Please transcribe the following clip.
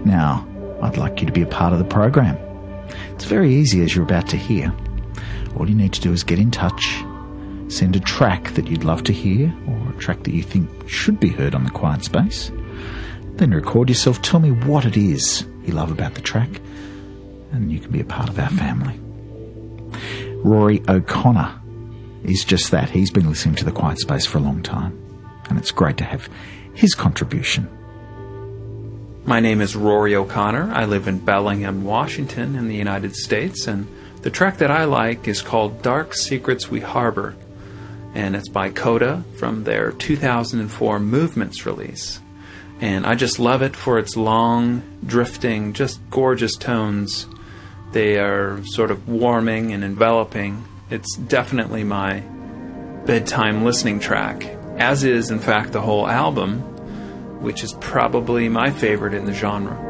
Now, I'd like you to be a part of the program. It's very easy, as you're about to hear. All you need to do is get in touch, send a track that you'd love to hear, or a track that you think should be heard on The Quiet Space. Then record yourself, tell me what it is you love about the track, and you can be a part of our family. Rory O'Connor is just that. He's been listening to The Quiet Space for a long time, and it's great to have his contribution. My name is Rory O'Connor. I live in Bellingham, Washington in the United States, and the track that I like is called Dark Secrets We Harbor, and it's by Coda from their 2004 Movements release. And I just love it for its long, drifting, just gorgeous tones. They are sort of warming and enveloping. It's definitely my bedtime listening track, as is, in fact, the whole album, which is probably my favorite in the genre.